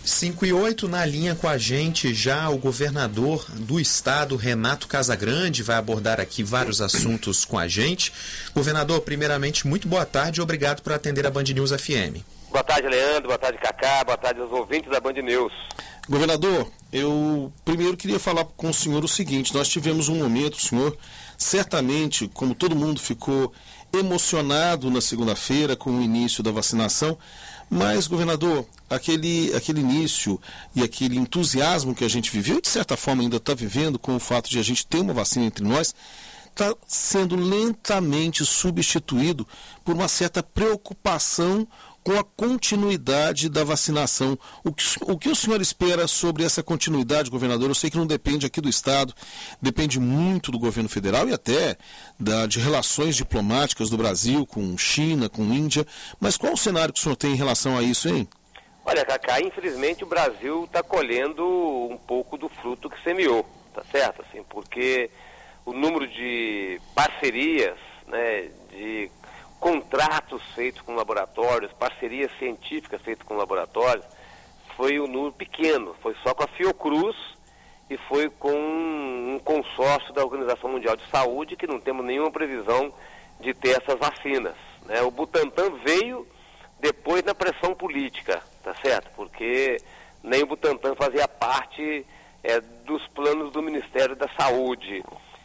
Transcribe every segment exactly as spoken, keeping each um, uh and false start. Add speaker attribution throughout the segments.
Speaker 1: cinco e oito, na linha com a gente já o governador do estado, Renato Casagrande, vai abordar aqui vários assuntos com a gente. Governador, primeiramente, muito boa tarde e obrigado por atender a Band News F M.
Speaker 2: Boa tarde, Leandro, boa tarde, Cacá, boa tarde aos ouvintes da Band News.
Speaker 3: Governador, eu primeiro queria falar com o senhor o seguinte: nós tivemos um momento, o senhor certamente, como todo mundo, ficou emocionado na segunda-feira com o início da vacinação, mas, governador, aquele, aquele início e aquele entusiasmo que a gente viveu, e de certa forma ainda está vivendo com o fato de a gente ter uma vacina entre nós, está sendo lentamente substituído por uma certa preocupação com a continuidade da vacinação. O que, o que o senhor espera sobre essa continuidade, governador? Eu sei que não depende aqui do Estado, depende muito do governo federal e até da, de relações diplomáticas do Brasil com China, com Índia, mas qual o cenário que o senhor tem em relação a isso, hein?
Speaker 2: Olha, Cacá, infelizmente o Brasil está colhendo um pouco do fruto que semeou, tá certo? Assim, porque o número de parcerias, né, de contratos feitos com laboratórios, parcerias científicas feitas com laboratórios, foi um número pequeno, foi só com a Fiocruz e foi com um consórcio da Organização Mundial de Saúde, que não temos nenhuma previsão de ter essas vacinas, né? O Butantan veio depois na pressão política, tá certo? Porque nem o Butantan fazia parte é, dos planos do Ministério da Saúde.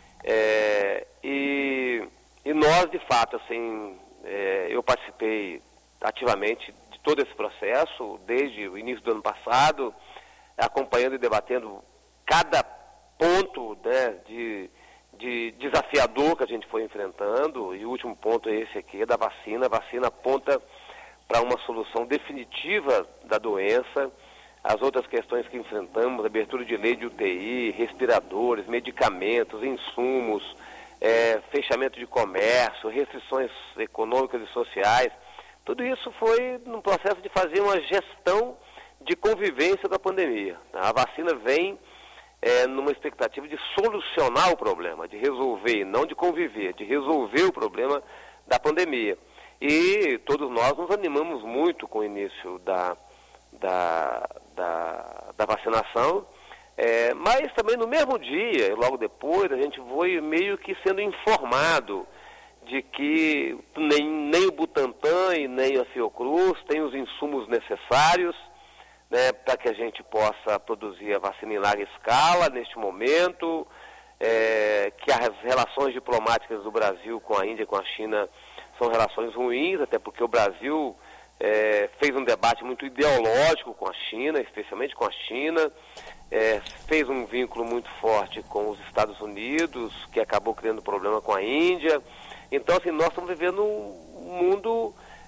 Speaker 2: É, e, e nós, de fato, assim, é, eu participei ativamente de todo esse processo, desde o início do ano passado, acompanhando e debatendo cada ponto, né, de, de desafiador que a gente foi enfrentando, e o último ponto é esse aqui, é da vacina. A vacina aponta para uma solução definitiva da doença. As outras questões que enfrentamos, abertura de lei de U T I, respiradores, medicamentos, insumos, é, fechamento de comércio, restrições econômicas e sociais, tudo isso foi num processo de fazer uma gestão de convivência com a pandemia. A vacina vem é, numa expectativa de solucionar o problema, de resolver, não de conviver, de resolver o problema da pandemia. E todos nós nos animamos muito com o início da, da, da, da vacinação, é, mas também no mesmo dia, e logo depois, a gente foi meio que sendo informado de que nem, nem o Butantan e nem a Fiocruz têm os insumos necessários, né, para que a gente possa produzir a vacina em larga escala neste momento, é, que as relações diplomáticas do Brasil com a Índia e com a China são relações ruins, até porque o Brasil é, fez um debate muito ideológico com a China, especialmente com a China, é, fez um vínculo muito forte com os Estados Unidos, que acabou criando problema com a Índia. Então, assim, nós estamos vivendo um mundo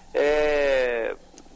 Speaker 2: é,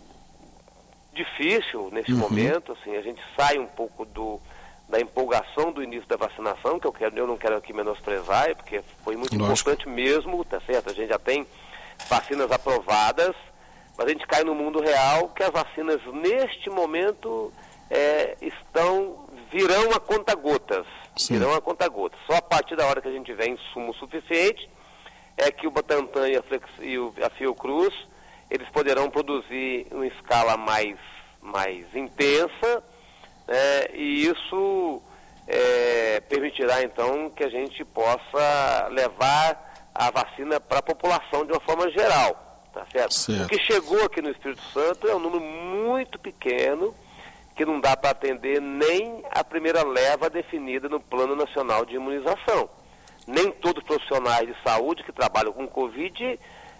Speaker 2: difícil nesse uhum. momento. Assim, a gente sai um pouco do, da empolgação do início da vacinação, que eu, quero, eu não quero aqui menosprezar, porque foi muito Lógico. importante mesmo, tá certo? A gente já tem vacinas aprovadas, mas a gente cai no mundo real que as vacinas neste momento é, estão, virão a conta-gotas, virão a conta-gotas. Só a partir da hora que a gente tiver insumo suficiente é que o Butantan e a, Flex, e o, a Fiocruz, eles poderão produzir em uma escala mais, mais intensa, né, e isso é, permitirá então que a gente possa levar a vacina para a população de uma forma geral, tá certo? certo? O que chegou aqui no Espírito Santo é um número muito pequeno, que não dá para atender nem a primeira leva definida no Plano Nacional de Imunização. Nem todos os profissionais de saúde que trabalham com Covid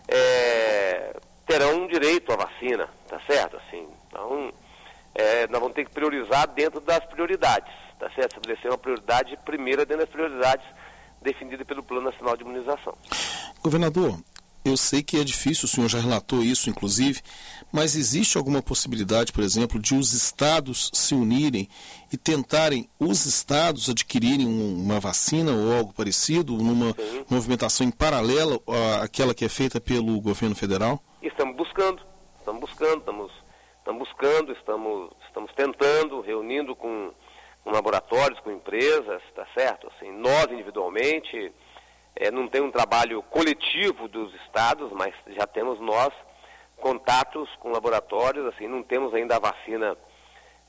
Speaker 2: é, terão direito à vacina, tá certo? Assim, então, é, nós vamos ter que priorizar dentro das prioridades, tá certo? Estabelecer uma prioridade primeira dentro das prioridades definida pelo Plano Nacional de Imunização.
Speaker 3: Governador, eu sei que é difícil, o senhor já relatou isso, inclusive, mas existe alguma possibilidade, por exemplo, de os estados se unirem e tentarem os estados adquirirem um, uma vacina ou algo parecido, numa Sim. movimentação em paralelo àquela que é feita pelo governo federal?
Speaker 2: Estamos buscando, estamos buscando, estamos, estamos buscando, estamos, estamos tentando, reunindo com com laboratórios, com empresas, tá certo? Assim, nós individualmente, é, não tem um trabalho coletivo dos estados, mas já temos nós contatos com laboratórios, assim, não temos ainda a vacina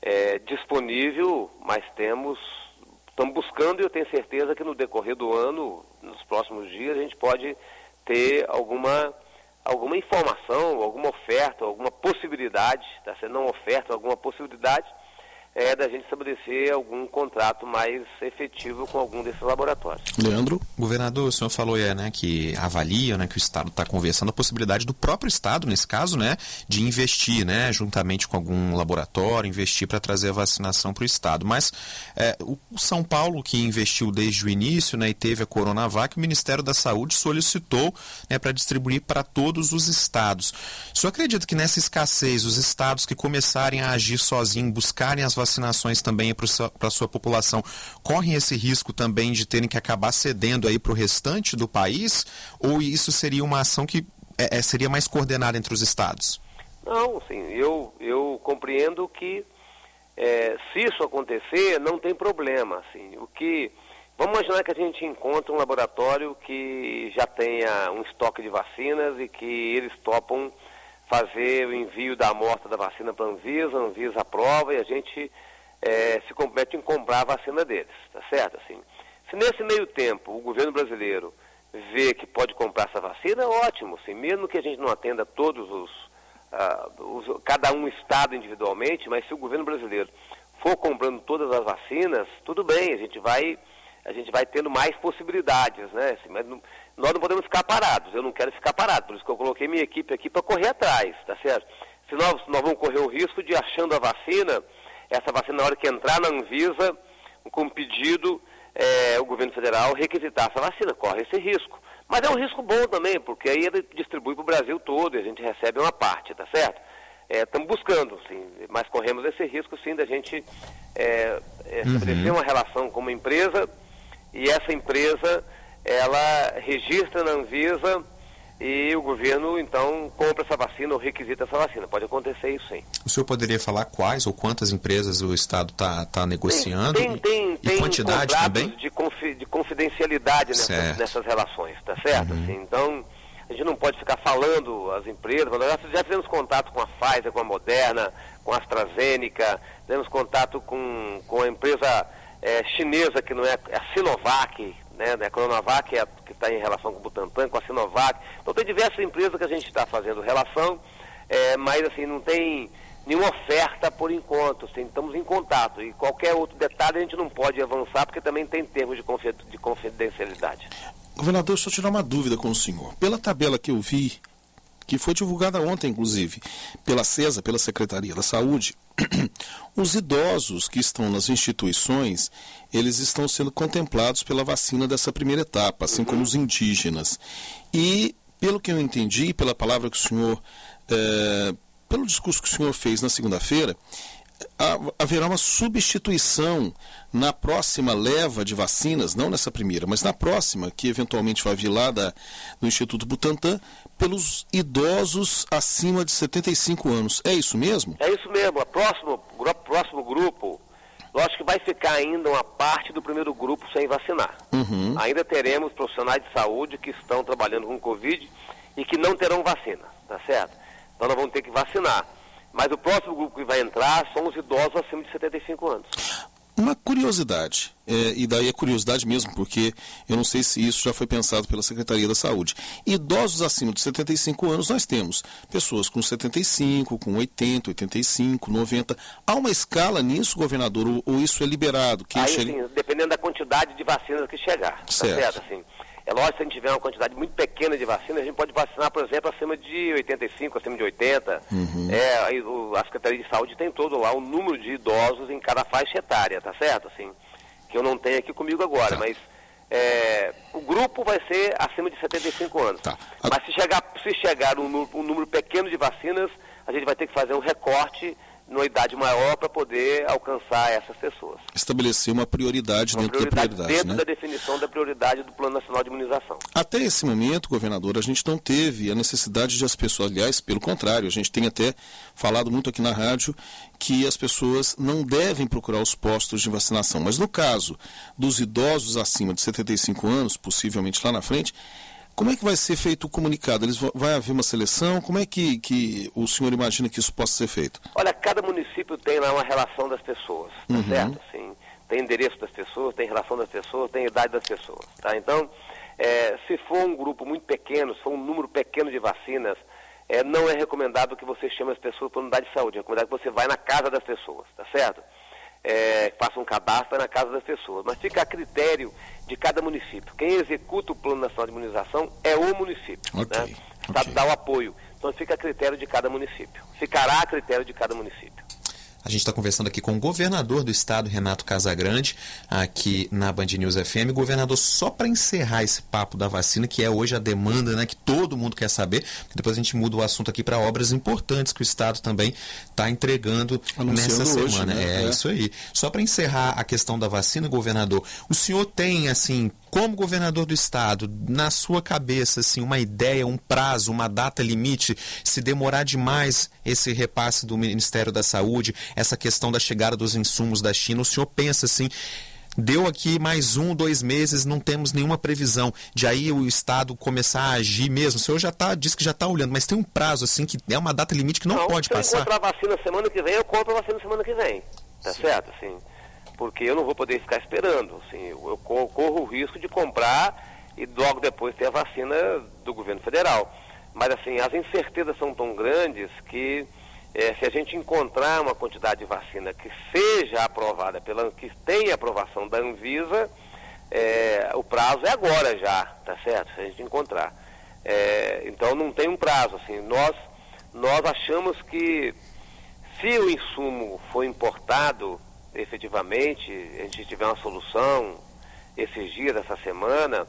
Speaker 2: é, disponível, mas temos, estamos buscando e eu tenho certeza que no decorrer do ano, nos próximos dias, a gente pode ter alguma, alguma informação, alguma oferta, alguma possibilidade, tá sendo não oferta, alguma possibilidade é da gente estabelecer algum contrato mais efetivo com algum desses laboratórios.
Speaker 3: Leandro?
Speaker 1: Governador, o senhor falou é, né, que avalia, né, que o Estado está conversando a possibilidade do próprio Estado, nesse caso, né, de investir, né, juntamente com algum laboratório, investir para trazer a vacinação para o Estado. Mas é, o São Paulo, que investiu desde o início, né, e teve a Coronavac, o Ministério da Saúde solicitou, né, para distribuir para todos os estados. O senhor acredita que nessa escassez, os estados que começarem a agir sozinhos, buscarem as vacinações também para a sua população, correm esse risco também de terem que acabar cedendo aí para o restante do país? Ou isso seria uma ação que é, seria mais coordenada entre os estados?
Speaker 2: Não, sim, eu, eu compreendo que é, se isso acontecer, não tem problema. Assim, o que, vamos imaginar que a gente encontra um laboratório que já tenha um estoque de vacinas e que eles topam fazer o envio da amostra da vacina para a Anvisa, a Anvisa aprova e a gente é, se compromete em comprar a vacina deles, tá certo? Assim, se nesse meio tempo o governo brasileiro vê que pode comprar essa vacina, ótimo, assim, mesmo que a gente não atenda todos os, uh, os, cada um estado individualmente, mas se o governo brasileiro for comprando todas as vacinas, tudo bem, a gente vai, a gente vai tendo mais possibilidades, né? Assim, mas não, nós não podemos ficar parados, eu não quero ficar parado, por isso que eu coloquei minha equipe aqui para correr atrás, tá certo? Se nós, nós vamos correr o risco de, achando a vacina, essa vacina na hora que entrar na Anvisa, com pedido, é, o governo federal requisitar essa vacina, corre esse risco. Mas é um risco bom também, porque aí ele distribui para o Brasil todo e a gente recebe uma parte, tá certo? Estamos é, buscando, sim, mas corremos esse risco, sim, da gente é, é, estabelecer uhum. uma relação com uma empresa e essa empresa ela registra na Anvisa e o governo, então, compra essa vacina ou requisita essa vacina. Pode acontecer isso, sim.
Speaker 1: O senhor poderia falar quais ou quantas empresas o Estado está tá negociando?
Speaker 2: Tem, tem,
Speaker 1: e
Speaker 2: tem
Speaker 1: quantidade também?
Speaker 2: De, confi, de confidencialidade nessas, nessas relações, tá certo? Uhum. Assim, então, a gente não pode ficar falando as empresas. Nós já fizemos contato com a Pfizer, com a Moderna, com a AstraZeneca, fizemos contato com, com a empresa é, chinesa, que não é, é a Sinovac, né, a Coronavac, é, que está em relação com o Butantan, com a Sinovac. Então tem diversas empresas que a gente está fazendo relação, é, mas assim, não tem nenhuma oferta por enquanto, assim, estamos em contato. E qualquer outro detalhe a gente não pode avançar, porque também tem termos de, confi de confidencialidade.
Speaker 3: Governador, deixa eu tirar uma dúvida com o senhor. Pela tabela que eu vi, que foi divulgada ontem, inclusive, pela CESA, pela Secretaria da Saúde, os idosos que estão nas instituições, eles estão sendo contemplados pela vacina dessa primeira etapa, assim como os indígenas. E, pelo que eu entendi, pela palavra que o senhor, é, pelo discurso que o senhor fez na segunda-feira, haverá uma substituição na próxima leva de vacinas, não nessa primeira, mas na próxima, que eventualmente vai vir lá da, do Instituto Butantan, pelos idosos acima de setenta e cinco anos. É isso mesmo?
Speaker 2: É isso mesmo. O próximo, próximo grupo, lógico que vai ficar ainda uma parte do primeiro grupo sem vacinar. Uhum. Ainda teremos profissionais de saúde que estão trabalhando com Covid e que não terão vacina, tá certo? Então nós vamos ter que vacinar. Mas o próximo grupo que vai entrar são os idosos acima de setenta e cinco anos.
Speaker 3: Uma curiosidade, é, e daí é curiosidade mesmo, porque eu não sei se isso já foi pensado pela Secretaria da Saúde. Idosos acima de setenta e cinco anos, nós temos pessoas com setenta e cinco, com oitenta, oitenta e cinco, noventa. Há uma escala nisso, governador, ou, ou isso é liberado? Quem
Speaker 2: Aí
Speaker 3: chega...
Speaker 2: sim, dependendo da quantidade de vacinas que chegar.
Speaker 3: Certo.
Speaker 2: Tá certo, assim. É lógico que se a gente tiver uma quantidade muito pequena de vacinas, a gente pode vacinar, por exemplo, acima de oitenta e cinco, acima de oitenta. Uhum. É, aí, o, a Secretaria de Saúde tem todo lá o número de idosos em cada faixa etária, tá certo? Assim, que eu não tenho aqui comigo agora, tá. Mas é, o grupo vai ser acima de setenta e cinco anos. Tá. A... Mas se chegar, se chegar um, um número pequeno de vacinas, a gente vai ter que fazer um recorte numa idade maior para poder alcançar essas pessoas.
Speaker 3: Estabelecer uma prioridade uma dentro
Speaker 2: prioridade
Speaker 3: da prioridade,
Speaker 2: dentro
Speaker 3: né?
Speaker 2: da definição da prioridade do Plano Nacional de Imunização.
Speaker 3: Até esse momento, governador, a gente não teve a necessidade de as pessoas, aliás, pelo contrário, a gente tem até falado muito aqui na rádio que as pessoas não devem procurar os postos de vacinação. Mas no caso dos idosos acima de setenta e cinco anos, possivelmente lá na frente, Como é que vai ser feito o comunicado? Eles vão, vai haver uma seleção? Como é que, que o senhor imagina que isso possa ser feito?
Speaker 2: Olha, cada município tem lá uma relação das pessoas, tá
Speaker 3: Uhum.
Speaker 2: certo? Assim, tem endereço das pessoas, tem relação das pessoas, tem idade das pessoas, tá? Então, é, se for um grupo muito pequeno, se for um número pequeno de vacinas, é, não é recomendado que você chame as pessoas para a unidade de saúde, é recomendado que você vá na casa das pessoas, tá certo? É, faça um cadastro na casa das pessoas, mas fica a critério de cada município. Quem executa o Plano Nacional de Imunização é o município,
Speaker 3: Ok,
Speaker 2: né? O Estado
Speaker 3: ok.
Speaker 2: dá o apoio, então fica a critério de cada município, ficará a critério de cada município.
Speaker 1: A gente está conversando aqui com o governador do estado, Renato Casagrande, aqui na Band News F M. Governador, só para encerrar esse papo da vacina, que é hoje a demanda, né, que todo mundo quer saber, porque depois a gente muda o assunto aqui para obras importantes que o estado também está entregando
Speaker 3: Anunciando
Speaker 1: nessa
Speaker 3: hoje,
Speaker 1: semana.
Speaker 3: né?
Speaker 1: É,
Speaker 3: É.
Speaker 1: isso aí. Só para encerrar a questão da vacina, governador, o senhor tem, assim, como governador do estado, na sua cabeça, assim, uma ideia, um prazo, uma data limite, se demorar demais esse repasse do Ministério da Saúde, essa questão da chegada dos insumos da China, o senhor pensa assim, deu aqui mais um, dois meses, não temos nenhuma previsão de aí o Estado começar a agir mesmo? O senhor já tá, disse que já está olhando, mas tem um prazo assim, que é uma data limite que não, não pode
Speaker 2: se
Speaker 1: passar?
Speaker 2: Se eu encontrar a vacina semana que vem, eu compro a vacina semana que vem, tá Sim. certo? Assim, porque eu não vou poder ficar esperando, assim, eu corro o risco de comprar e logo depois ter a vacina do governo federal. Mas assim, as incertezas são tão grandes que É, se a gente encontrar uma quantidade de vacina que seja aprovada, pela, que tenha aprovação da Anvisa, é, o prazo é agora já, tá certo? Se a gente encontrar. É, então não tem um prazo, assim, nós, nós achamos que se o insumo for importado efetivamente, a gente tiver uma solução esses dias, essa semana,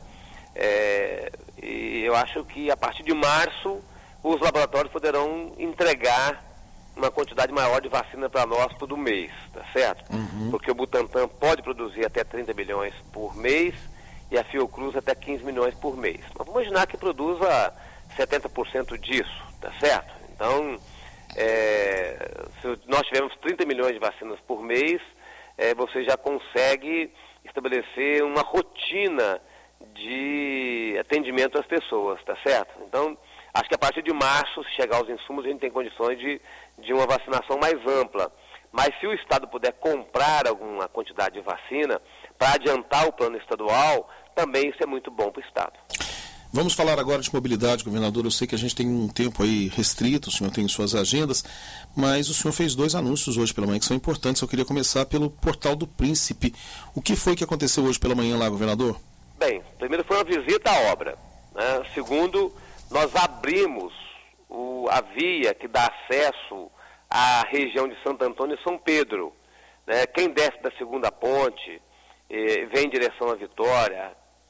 Speaker 2: é, e eu acho que a partir de março os laboratórios poderão entregar uma quantidade maior de vacina para nós todo mês, tá certo?
Speaker 3: Uhum.
Speaker 2: Porque o Butantan pode produzir até trinta milhões por mês e a Fiocruz até quinze milhões por mês. Mas vamos imaginar que produza setenta por cento disso, tá certo? Então, é, se nós tivermos trinta milhões de vacinas por mês, é, você já consegue estabelecer uma rotina de atendimento às pessoas, tá certo? Então, acho que a partir de março, se chegar aos insumos, a gente tem condições de, de uma vacinação mais ampla. Mas se o Estado puder comprar alguma quantidade de vacina para adiantar o plano estadual, também isso é muito bom para o Estado.
Speaker 3: Vamos falar agora de mobilidade, governador. Eu sei que a gente tem um tempo aí restrito, o senhor tem suas agendas, mas o senhor fez dois anúncios hoje pela manhã que são importantes. Eu queria começar pelo Portal do Príncipe. O que foi que aconteceu hoje pela manhã lá, governador?
Speaker 2: Bem, primeiro foi uma visita à obra, né? Segundo, nós abrimos o, a via que dá acesso à região de Santo Antônio e São Pedro, né? Quem desce da segunda ponte, eh, vem em direção à Vitória,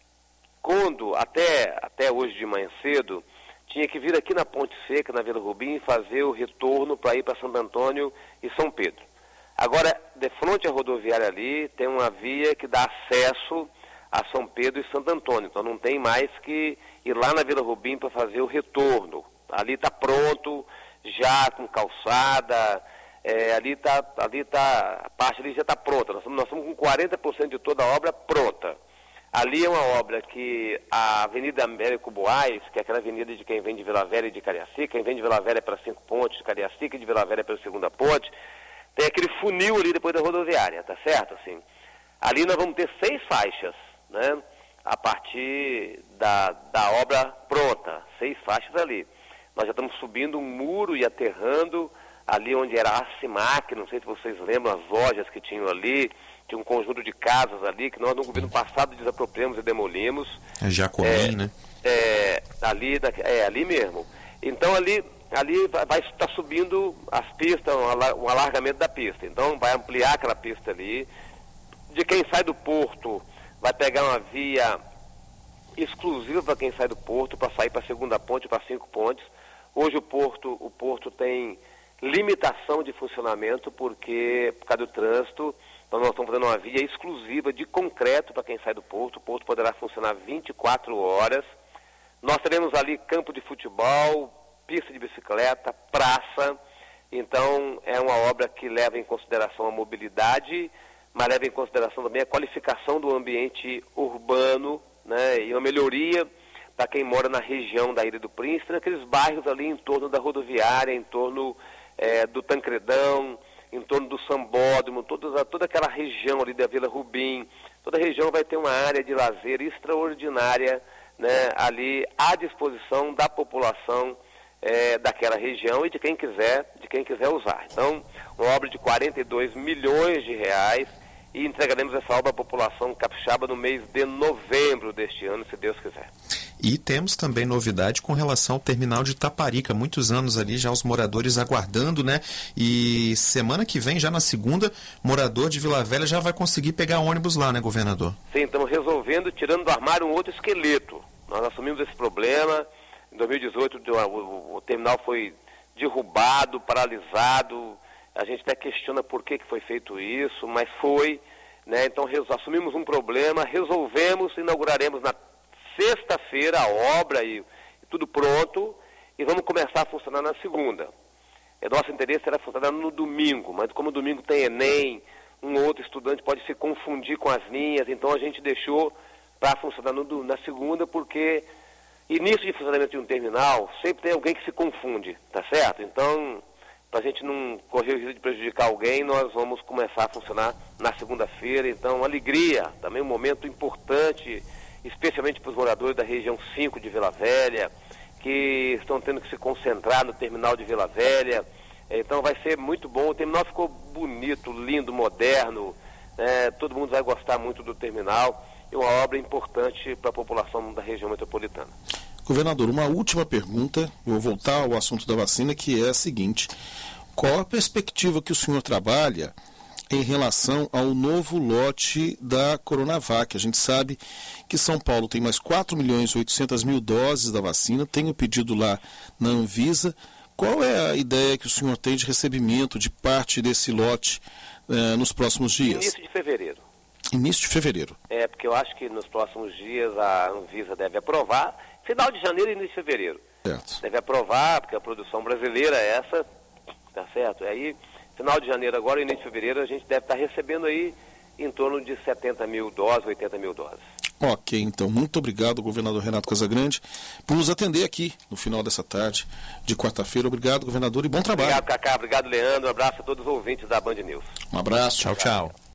Speaker 2: quando até, até hoje de manhã cedo, tinha que vir aqui na Ponte Seca, na Vila Rubim, e fazer o retorno para ir para Santo Antônio e São Pedro. Agora, de frente à rodoviária ali, tem uma via que dá acesso a São Pedro e Santo Antônio, então não tem mais que ir lá na Vila Rubim para fazer o retorno. Ali está pronto, já com calçada, é, ali está, ali tá, a parte ali já está pronta. Nós estamos, nós estamos com quarenta por cento de toda a obra pronta. Ali é uma obra que a Avenida Américo Boás, que é aquela avenida de quem vem de Vila Velha e de Cariacica, quem vem de Vila Velha para Cinco Pontes, de Cariacica e de Vila Velha para a Segunda Ponte, tem aquele funil ali depois da rodoviária, tá certo? Assim, ali nós vamos ter seis faixas, né? A partir da, da obra pronta, seis faixas ali. Nós já estamos subindo um muro e aterrando ali onde era a Cimac, não sei se vocês lembram as lojas que tinham ali, tinha um conjunto de casas ali que nós no governo passado desapropriamos e demolimos.
Speaker 1: É Jacomim,
Speaker 2: é,
Speaker 1: né?
Speaker 2: É, ali, é, ali mesmo. Então ali, ali vai estar subindo as pistas, um alargamento da pista. Então vai ampliar aquela pista ali. De quem sai do porto, vai pegar uma via exclusiva para quem sai do porto, para sair para a Segunda Ponte, para Cinco Pontes. Hoje o porto, o porto tem limitação de funcionamento porque, por causa do trânsito, então nós estamos fazendo uma via exclusiva de concreto para quem sai do porto. O porto poderá funcionar vinte e quatro horas. Nós teremos ali campo de futebol, pista de bicicleta, praça. Então é uma obra que leva em consideração a mobilidade, mas leva em consideração também a qualificação do ambiente urbano, né, e uma melhoria para quem mora na região da Ilha do Príncipe, naqueles bairros ali em torno da rodoviária, em torno é, do Tancredão, em torno do Sambódromo, toda, toda aquela região ali da Vila Rubim. Toda a região vai ter uma área de lazer extraordinária, né, ali à disposição da população é, daquela região e de quem quiser, de quem quiser usar. Então, uma obra de quarenta e dois milhões de reais, e entregaremos essa obra à população capixaba no mês de novembro deste ano, se Deus quiser.
Speaker 1: E temos também novidade com relação ao terminal de Taparica. Muitos anos ali já os moradores aguardando, né? E semana que vem, já na segunda, morador de Vila Velha já vai conseguir pegar ônibus lá, né, governador?
Speaker 2: Sim, estamos resolvendo, tirando do armário um outro esqueleto. Nós assumimos esse problema. Em dois mil e dezoito, o, o, o terminal foi derrubado, paralisado. A gente até questiona por que, que foi feito isso, mas foi, né? Então assumimos um problema, resolvemos, inauguraremos na sexta-feira a obra e, e tudo pronto, e vamos começar a funcionar na segunda. É, nosso interesse era funcionar no domingo, mas como domingo tem Enem, um ou outro estudante pode se confundir com as linhas, então a gente deixou para funcionar no, na segunda, porque início de funcionamento de um terminal, sempre tem alguém que se confunde, tá certo? Então, para a gente não correr o risco de prejudicar alguém, nós vamos começar a funcionar na segunda-feira. Então, alegria, também um momento importante, especialmente para os moradores da região cinco de Vila Velha, que estão tendo que se concentrar no terminal de Vila Velha. Então vai ser muito bom. O terminal ficou bonito, lindo, moderno, né? Todo mundo vai gostar muito do terminal. É uma obra importante para a população da região metropolitana.
Speaker 3: Governador, uma última pergunta, vou voltar ao assunto da vacina, que é a seguinte: qual a perspectiva que o senhor trabalha em relação ao novo lote da Coronavac? A gente sabe que São Paulo tem mais quatro milhões e oitocentas mil doses da vacina, tem o pedido lá na Anvisa. Qual é a ideia que o senhor tem de recebimento de parte desse lote eh, nos próximos dias?
Speaker 2: Início de fevereiro.
Speaker 3: Início de fevereiro.
Speaker 2: É, porque eu acho que nos próximos dias a Anvisa deve aprovar, final de janeiro e início de fevereiro.
Speaker 3: Certo.
Speaker 2: Deve aprovar, porque a produção brasileira é essa, tá certo? Aí, final de janeiro agora e início de fevereiro, a gente deve estar recebendo aí em torno de setenta mil doses, oitenta mil doses.
Speaker 3: Ok, então, muito obrigado, governador Renato Casagrande, por nos atender aqui no final dessa tarde de quarta-feira. Obrigado, governador, e bom trabalho.
Speaker 2: Obrigado, Cacá. Obrigado, Leandro. Um abraço a todos os ouvintes da Band News.
Speaker 3: Um abraço.
Speaker 1: Tchau, tchau.